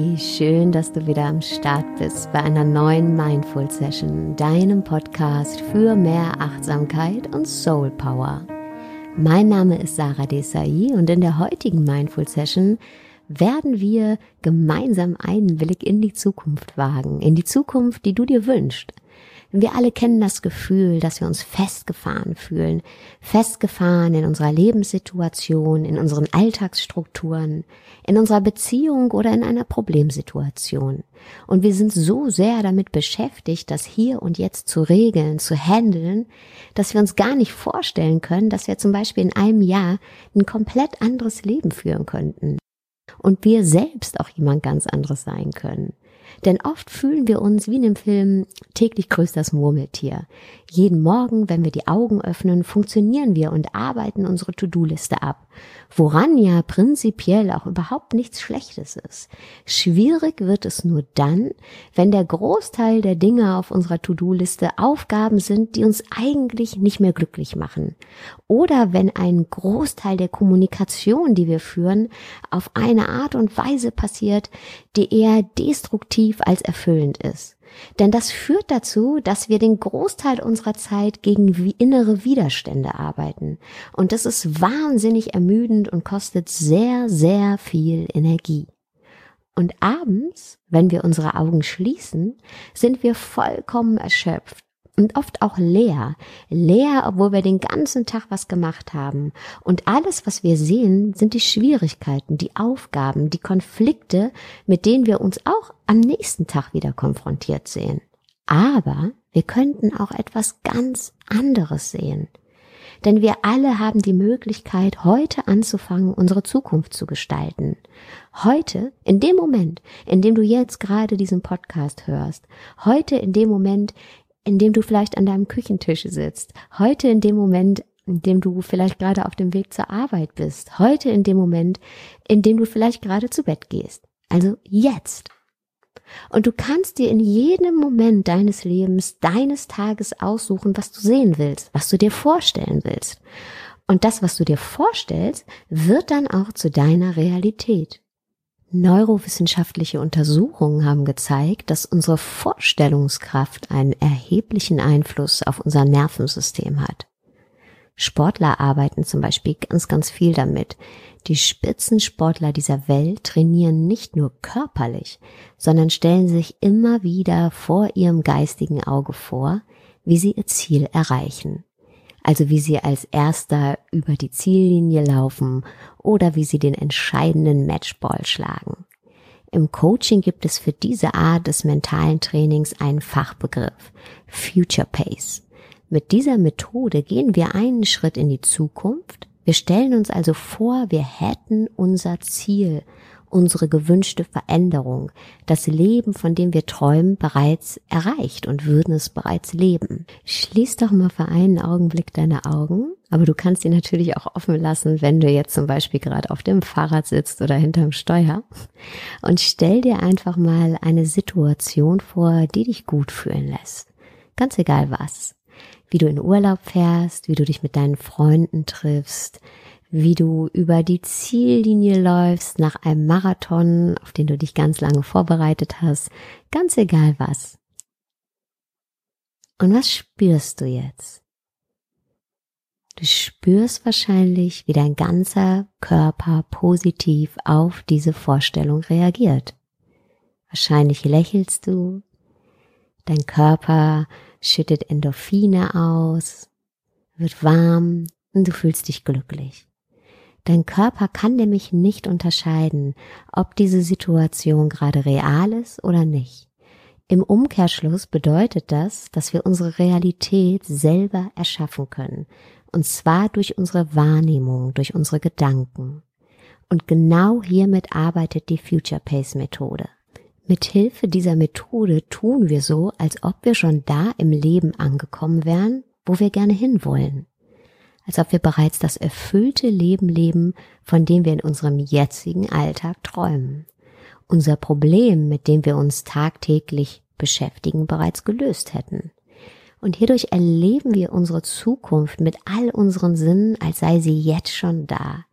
Hey, schön, dass du wieder am Start bist bei einer neuen Mindful Session, deinem Podcast für mehr Achtsamkeit und Soul Power. Mein Name ist Sarah Desai und in der heutigen Mindful Session werden wir gemeinsam einen Blick in die Zukunft wagen, in die Zukunft, die du dir wünschst. Wir alle kennen das Gefühl, dass wir uns festgefahren fühlen, festgefahren in unserer Lebenssituation, in unseren Alltagsstrukturen, in unserer Beziehung oder in einer Problemsituation. Und wir sind so sehr damit beschäftigt, das hier und jetzt zu regeln, zu handeln, dass wir uns gar nicht vorstellen können, dass wir zum Beispiel in einem Jahr ein komplett anderes Leben führen könnten. Und wir selbst auch jemand ganz anderes sein können. Denn oft fühlen wir uns wie in dem Film Täglich grüßt das Murmeltier. Jeden Morgen, wenn wir die Augen öffnen, funktionieren wir und arbeiten unsere To-Do-Liste ab. Woran ja prinzipiell auch überhaupt nichts Schlechtes ist. Schwierig wird es nur dann, wenn der Großteil der Dinge auf unserer To-Do-Liste Aufgaben sind, die uns eigentlich nicht mehr glücklich machen. Oder wenn ein Großteil der Kommunikation, die wir führen, auf eine Art und Weise passiert, die eher destruktiv als erfüllend ist. Denn das führt dazu, dass wir den Großteil unserer Zeit gegen innere Widerstände arbeiten. Und das ist wahnsinnig ermüdend und kostet sehr, sehr viel Energie. Und abends, wenn wir unsere Augen schließen, sind wir vollkommen erschöpft. Und oft auch leer, obwohl wir den ganzen Tag was gemacht haben. Und alles, was wir sehen, sind die Schwierigkeiten, die Aufgaben, die Konflikte, mit denen wir uns auch am nächsten Tag wieder konfrontiert sehen. Aber wir könnten auch etwas ganz anderes sehen. Denn wir alle haben die Möglichkeit, heute anzufangen, unsere Zukunft zu gestalten. Heute, in dem Moment, in dem du jetzt gerade diesen Podcast hörst, heute in dem Moment, in dem du vielleicht an deinem Küchentisch sitzt, heute in dem Moment, in dem du vielleicht gerade auf dem Weg zur Arbeit bist, heute in dem Moment, in dem du vielleicht gerade zu Bett gehst. Also jetzt. Und du kannst dir in jedem Moment deines Lebens, deines Tages aussuchen, was du sehen willst, was du dir vorstellen willst. Und das, was du dir vorstellst, wird dann auch zu deiner Realität. Neurowissenschaftliche Untersuchungen haben gezeigt, dass unsere Vorstellungskraft einen erheblichen Einfluss auf unser Nervensystem hat. Sportler arbeiten zum Beispiel ganz viel damit. Die Spitzensportler dieser Welt trainieren nicht nur körperlich, sondern stellen sich immer wieder vor ihrem geistigen Auge vor, wie sie ihr Ziel erreichen. Also wie sie als Erster über die Ziellinie laufen oder wie sie den entscheidenden Matchball schlagen. Im Coaching gibt es für diese Art des mentalen Trainings einen Fachbegriff, Future Pace. Mit dieser Methode gehen wir einen Schritt in die Zukunft. Wir stellen uns also vor, wir hätten unser Ziel, unsere gewünschte Veränderung, das Leben, von dem wir träumen, bereits erreicht und würden es bereits leben. Schließ doch mal für einen Augenblick deine Augen, aber du kannst sie natürlich auch offen lassen, wenn du jetzt zum Beispiel gerade auf dem Fahrrad sitzt oder hinterm Steuer, und stell dir einfach mal eine Situation vor, die dich gut fühlen lässt. Ganz egal was. Wie du in Urlaub fährst, wie du dich mit deinen Freunden triffst, wie du über die Ziellinie läufst nach einem Marathon, auf den du dich ganz lange vorbereitet hast, ganz egal was. Und was spürst du jetzt? Du spürst wahrscheinlich, wie dein ganzer Körper positiv auf diese Vorstellung reagiert. Wahrscheinlich lächelst du, dein Körper schüttet Endorphine aus, wird warm und du fühlst dich glücklich. Dein Körper kann nämlich nicht unterscheiden, ob diese Situation gerade real ist oder nicht. Im Umkehrschluss bedeutet das, dass wir unsere Realität selber erschaffen können. Und zwar durch unsere Wahrnehmung, durch unsere Gedanken. Und genau hiermit arbeitet die Future Pace Methode. Mithilfe dieser Methode tun wir so, als ob wir schon da im Leben angekommen wären, wo wir gerne hinwollen. Als ob wir bereits das erfüllte Leben leben, von dem wir in unserem jetzigen Alltag träumen. Unser Problem, mit dem wir uns tagtäglich beschäftigen, bereits gelöst hätten. Und hierdurch erleben wir unsere Zukunft mit all unseren Sinnen, als sei sie jetzt schon da.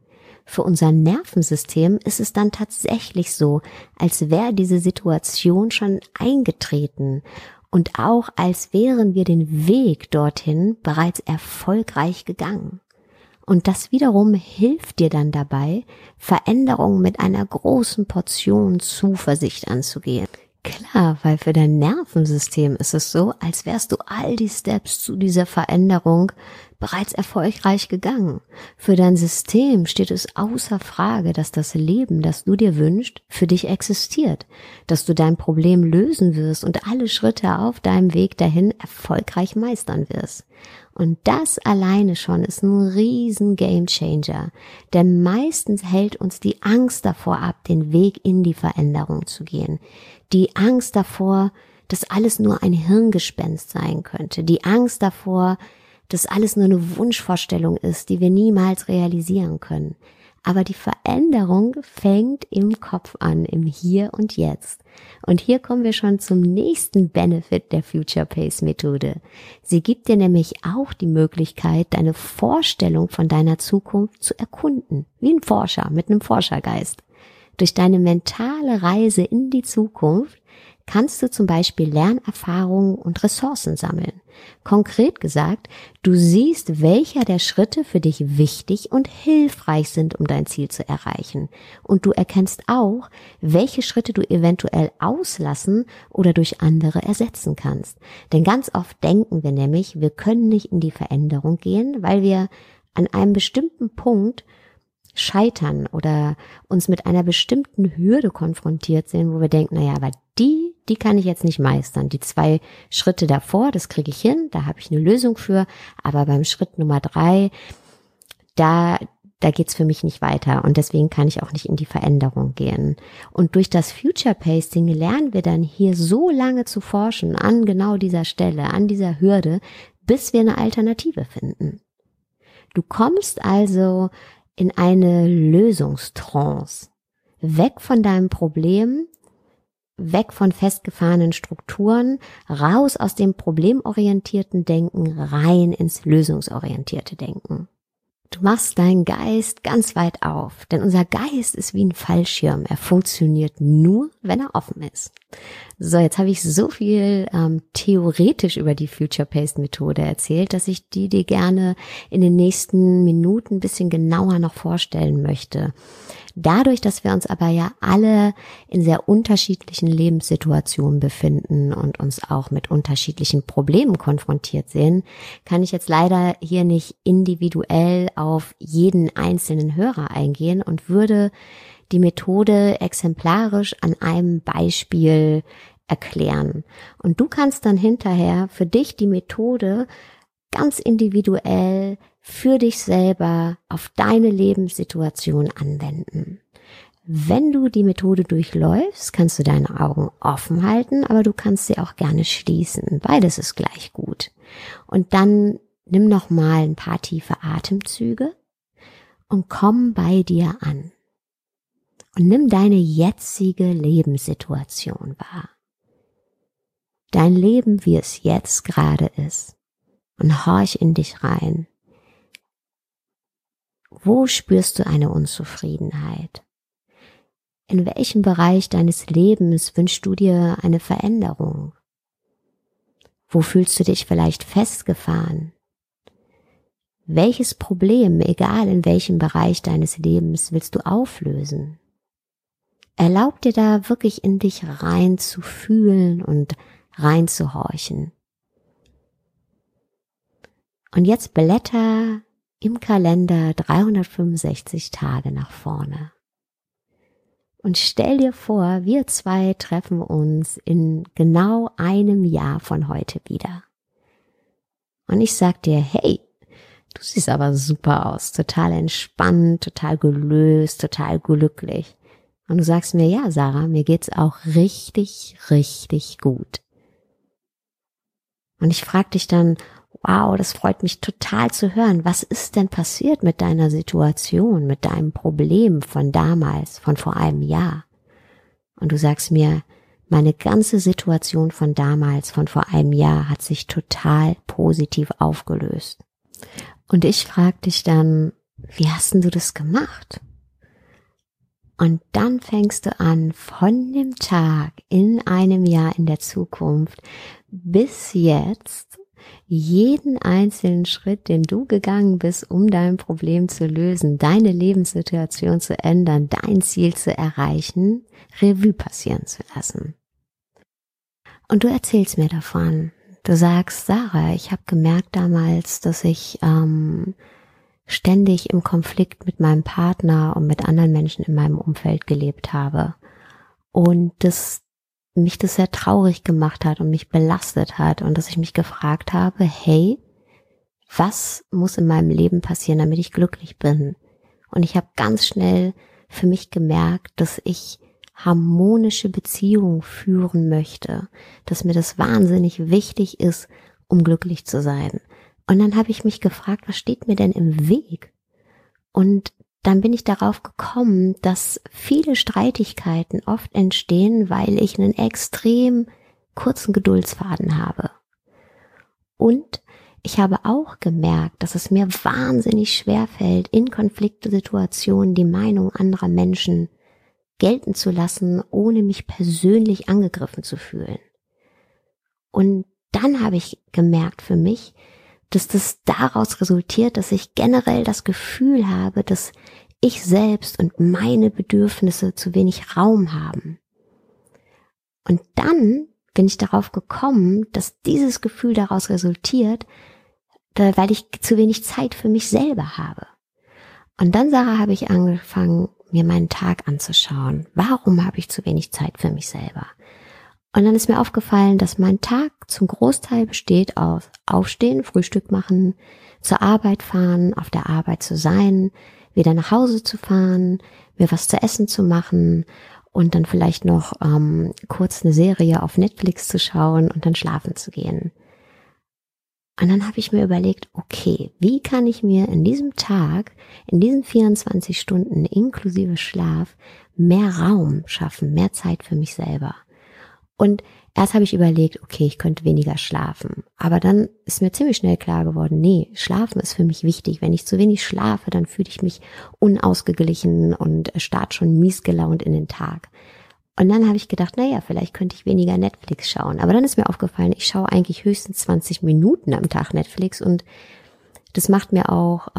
Für unser Nervensystem ist es dann tatsächlich so, als wäre diese Situation schon eingetreten und auch als wären wir den Weg dorthin bereits erfolgreich gegangen. Und das wiederum hilft dir dann dabei, Veränderungen mit einer großen Portion Zuversicht anzugehen. Klar, weil für dein Nervensystem ist es so, als wärst du all die Steps zu dieser Veränderung bereits erfolgreich gegangen. Für dein System steht es außer Frage, dass das Leben, das du dir wünschst, für dich existiert, dass du dein Problem lösen wirst und alle Schritte auf deinem Weg dahin erfolgreich meistern wirst. Und das alleine schon ist ein riesen Gamechanger, denn meistens hält uns die Angst davor ab, den Weg in die Veränderung zu gehen. Die Angst davor, dass alles nur ein Hirngespenst sein könnte. Die Angst davor, dass alles nur eine Wunschvorstellung ist, die wir niemals realisieren können. Aber die Veränderung fängt im Kopf an, im Hier und Jetzt. Und hier kommen wir schon zum nächsten Benefit der Future Pace Methode. Sie gibt dir nämlich auch die Möglichkeit, deine Vorstellung von deiner Zukunft zu erkunden, wie ein Forscher mit einem Forschergeist. Durch deine mentale Reise in die Zukunft kannst du zum Beispiel Lernerfahrungen und Ressourcen sammeln. Konkret gesagt, du siehst, welcher der Schritte für dich wichtig und hilfreich sind, um dein Ziel zu erreichen. Und du erkennst auch, welche Schritte du eventuell auslassen oder durch andere ersetzen kannst. Denn ganz oft denken wir nämlich, wir können nicht in die Veränderung gehen, weil wir an einem bestimmten Punkt scheitern oder uns mit einer bestimmten Hürde konfrontiert sehen, wo wir denken, naja, aber die kann ich jetzt nicht meistern. Die 2 Schritte davor, das kriege ich hin, da habe ich eine Lösung für, aber beim Schritt Nummer 3, da geht's für mich nicht weiter und deswegen kann ich auch nicht in die Veränderung gehen. Und durch das Future Pacing lernen wir dann hier so lange zu forschen an genau dieser Stelle, an dieser Hürde, bis wir eine Alternative finden. Du kommst also in eine Lösungstrance, weg von deinem Problem, weg von festgefahrenen Strukturen, raus aus dem problemorientierten Denken, rein ins lösungsorientierte Denken. Du machst deinen Geist ganz weit auf, denn unser Geist ist wie ein Fallschirm. Er funktioniert nur, wenn er offen ist. So, jetzt habe ich so viel theoretisch über die Future Paced Methode erzählt, dass ich die dir gerne in den nächsten Minuten ein bisschen genauer noch vorstellen möchte. Dadurch, dass wir uns aber ja alle in sehr unterschiedlichen Lebenssituationen befinden und uns auch mit unterschiedlichen Problemen konfrontiert sehen, kann ich jetzt leider hier nicht individuell auf jeden einzelnen Hörer eingehen und würde die Methode exemplarisch an einem Beispiel erklären. Und du kannst dann hinterher für dich die Methode ganz individuell für dich selber auf deine Lebenssituation anwenden. Wenn du die Methode durchläufst, kannst du deine Augen offen halten, aber du kannst sie auch gerne schließen. Beides ist gleich gut. Und dann nimm noch mal ein paar tiefe Atemzüge und komm bei dir an. Und nimm deine jetzige Lebenssituation wahr. Dein Leben, wie es jetzt gerade ist. Und horch in dich rein. Wo spürst du eine Unzufriedenheit? In welchem Bereich deines Lebens wünschst du dir eine Veränderung? Wo fühlst du dich vielleicht festgefahren? Welches Problem, egal in welchem Bereich deines Lebens, willst du auflösen? Erlaub dir da wirklich in dich rein zu fühlen und rein zu horchen. Und jetzt blätter im Kalender 365 Tage nach vorne. Und stell dir vor, wir 2 treffen uns in genau einem Jahr von heute wieder. Und ich sag dir, hey, du siehst aber super aus, total entspannt, total gelöst, total glücklich. Und du sagst mir, ja Sarah, mir geht's auch richtig, richtig gut. Und ich frag dich dann, wow, das freut mich total zu hören. Was ist denn passiert mit deiner Situation, mit deinem Problem von damals, von vor einem Jahr? Und du sagst mir, meine ganze Situation von damals, von vor einem Jahr, hat sich total positiv aufgelöst. Und ich frage dich dann, wie hast denn du das gemacht? Und dann fängst du an, von dem Tag in einem Jahr in der Zukunft bis jetzt jeden einzelnen Schritt, den du gegangen bist, um dein Problem zu lösen, deine Lebenssituation zu ändern, dein Ziel zu erreichen, Revue passieren zu lassen. Und du erzählst mir davon. Du sagst, Sarah, ich habe gemerkt damals, dass ich ständig im Konflikt mit meinem Partner und mit anderen Menschen in meinem Umfeld gelebt habe und dass mich das sehr traurig gemacht hat und mich belastet hat und dass ich mich gefragt habe, hey, was muss in meinem Leben passieren, damit ich glücklich bin? Und ich habe ganz schnell für mich gemerkt, dass ich harmonische Beziehungen führen möchte, dass mir das wahnsinnig wichtig ist, um glücklich zu sein. Und dann habe ich mich gefragt, was steht mir denn im Weg? Und dann bin ich darauf gekommen, dass viele Streitigkeiten oft entstehen, weil ich einen extrem kurzen Geduldsfaden habe. Und ich habe auch gemerkt, dass es mir wahnsinnig schwerfällt, in Konfliktsituationen die Meinung anderer Menschen gelten zu lassen, ohne mich persönlich angegriffen zu fühlen. Und dann habe ich gemerkt für mich, dass das daraus resultiert, dass ich generell das Gefühl habe, dass ich selbst und meine Bedürfnisse zu wenig Raum haben. Und dann bin ich darauf gekommen, dass dieses Gefühl daraus resultiert, weil ich zu wenig Zeit für mich selber habe. Und dann, Sarah, habe ich angefangen, mir meinen Tag anzuschauen. Warum habe ich zu wenig Zeit für mich selber? Und dann ist mir aufgefallen, dass mein Tag zum Großteil besteht aus Aufstehen, Frühstück machen, zur Arbeit fahren, auf der Arbeit zu sein, wieder nach Hause zu fahren, mir was zu essen zu machen und dann vielleicht noch kurz eine Serie auf Netflix zu schauen und dann schlafen zu gehen. Und dann habe ich mir überlegt, okay, wie kann ich mir in diesem Tag, in diesen 24 Stunden inklusive Schlaf, mehr Raum schaffen, mehr Zeit für mich selber? Und erst habe ich überlegt, okay, ich könnte weniger schlafen. Aber dann ist mir ziemlich schnell klar geworden, nee, Schlafen ist für mich wichtig. Wenn ich zu wenig schlafe, dann fühle ich mich unausgeglichen und starte schon miesgelaunt in den Tag. Und dann habe ich gedacht, naja, vielleicht könnte ich weniger Netflix schauen. Aber dann ist mir aufgefallen, ich schaue eigentlich höchstens 20 Minuten am Tag Netflix und das macht mir auch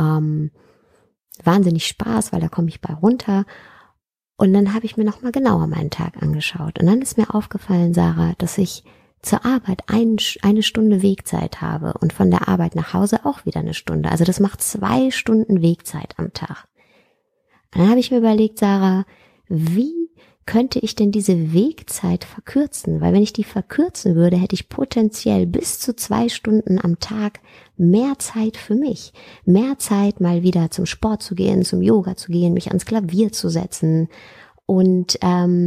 wahnsinnig Spaß, weil da komme ich bei runter. Und dann habe ich mir nochmal genauer meinen Tag angeschaut. Und dann ist mir aufgefallen, Sarah, dass ich zur Arbeit eine Stunde Wegzeit habe und von der Arbeit nach Hause auch wieder eine Stunde. Also das macht 2 Stunden Wegzeit am Tag. Und dann habe ich mir überlegt, Sarah, wie könnte ich denn diese Wegzeit verkürzen? Weil wenn ich die verkürzen würde, hätte ich potenziell bis zu 2 Stunden am Tag mehr Zeit für mich. Mehr Zeit, mal wieder zum Sport zu gehen, zum Yoga zu gehen, mich ans Klavier zu setzen und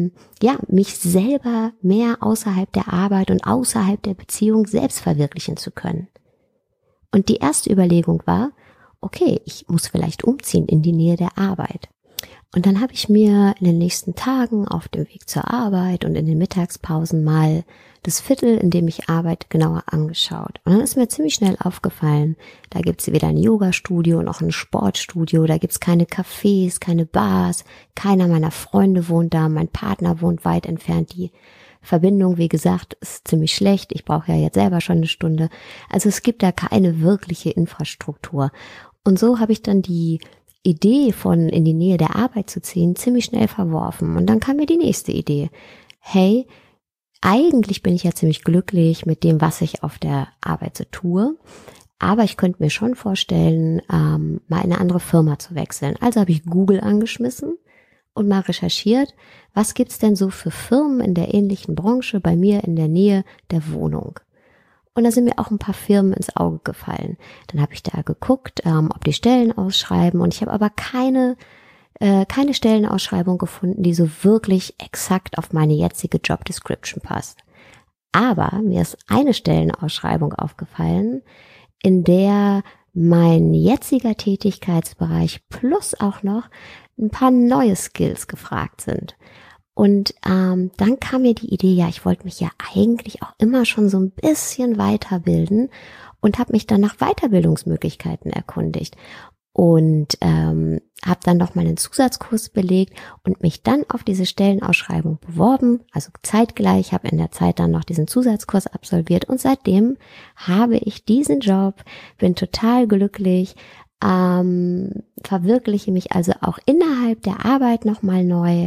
mich selber mehr außerhalb der Arbeit und außerhalb der Beziehung selbst verwirklichen zu können. Und die erste Überlegung war, okay, ich muss vielleicht umziehen in die Nähe der Arbeit. Und dann habe ich mir in den nächsten Tagen auf dem Weg zur Arbeit und in den Mittagspausen mal das Viertel, in dem ich arbeite, genauer angeschaut. Und dann ist mir ziemlich schnell aufgefallen, da gibt's weder ein Yoga-Studio noch ein Sportstudio, da gibt's keine Cafés, keine Bars, keiner meiner Freunde wohnt da, mein Partner wohnt weit entfernt, die Verbindung, wie gesagt, ist ziemlich schlecht, ich brauche ja jetzt selber schon eine Stunde. Also es gibt da keine wirkliche Infrastruktur. Und so habe ich dann die Idee von in die Nähe der Arbeit zu ziehen ziemlich schnell verworfen. Und dann kam mir die nächste Idee. Hey, eigentlich bin ich ja ziemlich glücklich mit dem, was ich auf der Arbeit so tue. Aber ich könnte mir schon vorstellen, mal in eine andere Firma zu wechseln. Also habe ich Google angeschmissen und mal recherchiert, was gibt's denn so für Firmen in der ähnlichen Branche bei mir in der Nähe der Wohnung. Und da sind mir auch ein paar Firmen ins Auge gefallen. Dann habe ich da geguckt, ob die Stellen ausschreiben. Und ich habe aber keine Stellenausschreibung gefunden, die so wirklich exakt auf meine jetzige Job Description passt. Aber mir ist eine Stellenausschreibung aufgefallen, in der mein jetziger Tätigkeitsbereich plus auch noch ein paar neue Skills gefragt sind. Und dann kam mir die Idee, ja, ich wollte mich ja eigentlich auch immer schon so ein bisschen weiterbilden und habe mich dann nach Weiterbildungsmöglichkeiten erkundigt. und habe dann nochmal einen Zusatzkurs belegt und mich dann auf diese Stellenausschreibung beworben, also zeitgleich, habe in der Zeit dann noch diesen Zusatzkurs absolviert und seitdem habe ich diesen Job, bin total glücklich, verwirkliche mich also auch innerhalb der Arbeit nochmal neu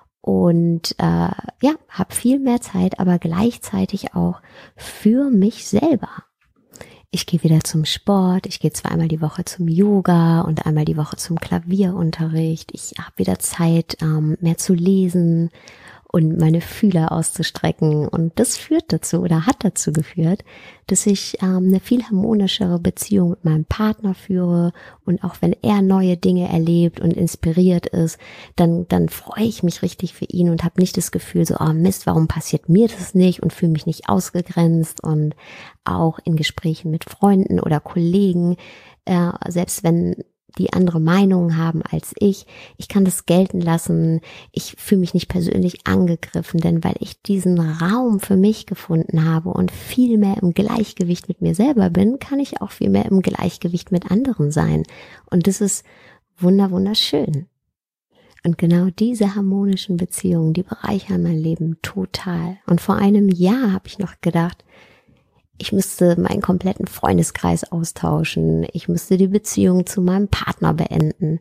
und habe viel mehr Zeit, aber gleichzeitig auch für mich selber. Ich gehe wieder zum Sport, ich gehe 2-mal die Woche zum Yoga und 1-mal die Woche zum Klavierunterricht. Ich habe wieder Zeit, mehr zu lesen und meine Fühler auszustrecken. Und das führt dazu oder hat dazu geführt, dass ich eine viel harmonischere Beziehung mit meinem Partner führe. Und auch wenn er neue Dinge erlebt und inspiriert ist, dann freue ich mich richtig für ihn und habe nicht das Gefühl so, oh Mist, warum passiert mir das nicht und fühle mich nicht ausgegrenzt. Und auch in Gesprächen mit Freunden oder Kollegen, selbst wenn die andere Meinungen haben als ich kann das gelten lassen, ich fühle mich nicht persönlich angegriffen, denn weil ich diesen Raum für mich gefunden habe und viel mehr im Gleichgewicht mit mir selber bin, kann ich auch viel mehr im Gleichgewicht mit anderen sein. Und das ist wunderschön. Und genau diese harmonischen Beziehungen, die bereichern mein Leben total. Und vor einem Jahr habe ich noch gedacht, ich müsste meinen kompletten Freundeskreis austauschen. Ich müsste die Beziehung zu meinem Partner beenden.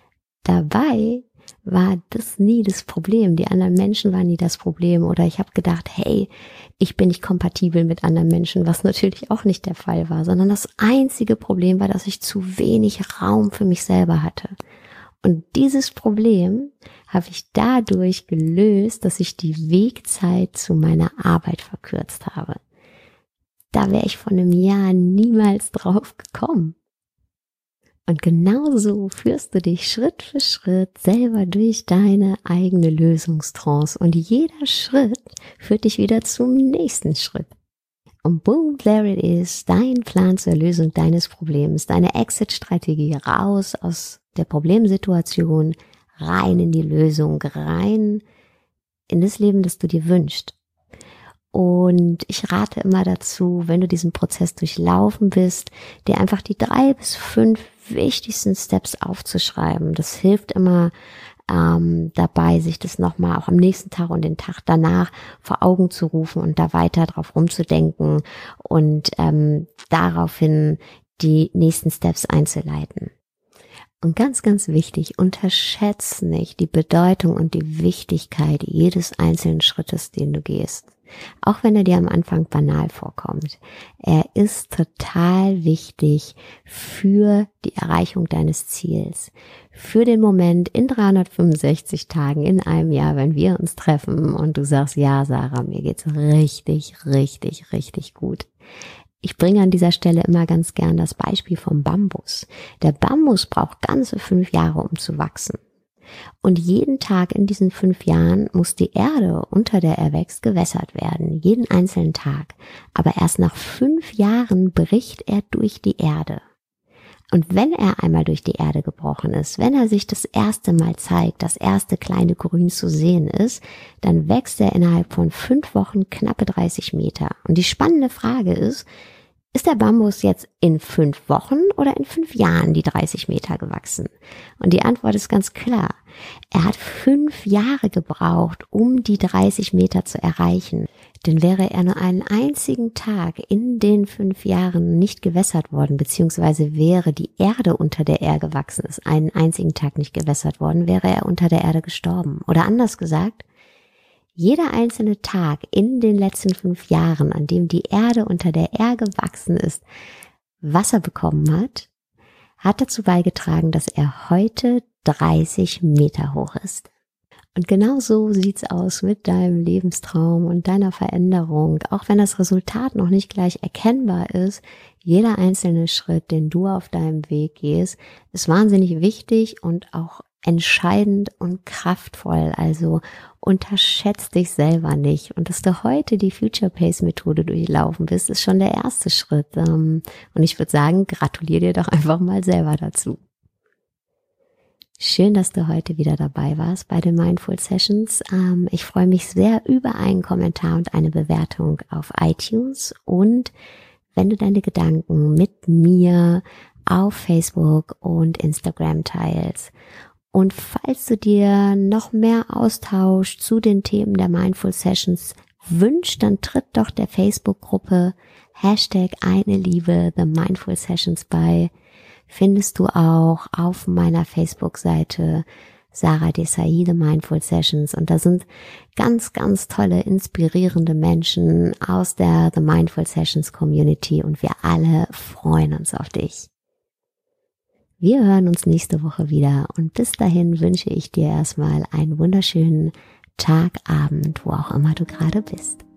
Dabei war das nie das Problem. Die anderen Menschen waren nie das Problem. Oder ich habe gedacht, hey, ich bin nicht kompatibel mit anderen Menschen, was natürlich auch nicht der Fall war. Sondern das einzige Problem war, dass ich zu wenig Raum für mich selber hatte. Und dieses Problem habe ich dadurch gelöst, dass ich die Wegzeit zu meiner Arbeit verkürzt habe. Da wäre ich vor einem Jahr niemals drauf gekommen. Und genauso führst du dich Schritt für Schritt selber durch deine eigene Lösungstrance. Und jeder Schritt führt dich wieder zum nächsten Schritt. Und boom, there it is, dein Plan zur Lösung deines Problems, deine Exit-Strategie raus aus der Problemsituation, rein in die Lösung, rein in das Leben, das du dir wünschst. Und ich rate immer dazu, wenn du diesen Prozess durchlaufen bist, dir einfach die 3 bis 5 wichtigsten Steps aufzuschreiben. Das hilft immer dabei, sich das nochmal auch am nächsten Tag und den Tag danach vor Augen zu rufen und da weiter drauf rumzudenken und daraufhin die nächsten Steps einzuleiten. Und ganz, ganz wichtig, unterschätz nicht die Bedeutung und die Wichtigkeit jedes einzelnen Schrittes, den du gehst. Auch wenn er dir am Anfang banal vorkommt. Er ist total wichtig für die Erreichung deines Ziels. Für den Moment in 365 Tagen, in einem Jahr, wenn wir uns treffen und du sagst, ja Sarah, mir geht's richtig, richtig, richtig gut. Ich bringe an dieser Stelle immer ganz gern das Beispiel vom Bambus. Der Bambus braucht ganze 5 Jahre, um zu wachsen. Und jeden Tag in diesen 5 Jahren muss die Erde, unter der er wächst, gewässert werden. Jeden einzelnen Tag. Aber erst nach 5 Jahren bricht er durch die Erde. Und wenn er einmal durch die Erde gebrochen ist, wenn er sich das erste Mal zeigt, das erste kleine Grün zu sehen ist, dann wächst er innerhalb von 5 Wochen knappe 30 Meter. Und die spannende Frage ist der Bambus jetzt in 5 Wochen oder in 5 Jahren die 30 Meter gewachsen? Und die Antwort ist ganz klar. Er hat 5 Jahre gebraucht, um die 30 Meter zu erreichen. Denn wäre er nur einen einzigen Tag in den 5 Jahren nicht gewässert worden, beziehungsweise wäre die Erde, unter der er gewachsen ist, einen einzigen Tag nicht gewässert worden, wäre er unter der Erde gestorben. Oder anders gesagt, jeder einzelne Tag in den letzten 5 Jahren, an dem die Erde, unter der er gewachsen ist, Wasser bekommen hat dazu beigetragen, dass er heute 30 Meter hoch ist. Und genau so sieht's aus mit deinem Lebenstraum und deiner Veränderung. Auch wenn das Resultat noch nicht gleich erkennbar ist, jeder einzelne Schritt, den du auf deinem Weg gehst, ist wahnsinnig wichtig und auch entscheidend und kraftvoll. Also unterschätz dich selber nicht. Und dass du heute die Future Pace Methode durchlaufen bist, ist schon der erste Schritt. Und ich würde sagen, gratuliere dir doch einfach mal selber dazu. Schön, dass du heute wieder dabei warst bei den Mindful Sessions. Ich freue mich sehr über einen Kommentar und eine Bewertung auf iTunes. Und wenn du deine Gedanken mit mir auf Facebook und Instagram teilst. Und falls du dir noch mehr Austausch zu den Themen der Mindful Sessions wünschst, dann tritt doch der Facebook-Gruppe #eineliebe The Mindful Sessions bei. Findest du auch auf meiner Facebook-Seite Sarah Desai, The Mindful Sessions. Und da sind ganz, ganz tolle, inspirierende Menschen aus der The Mindful Sessions Community und wir alle freuen uns auf dich. Wir hören uns nächste Woche wieder und bis dahin wünsche ich dir erstmal einen wunderschönen Tag, Abend, wo auch immer du gerade bist.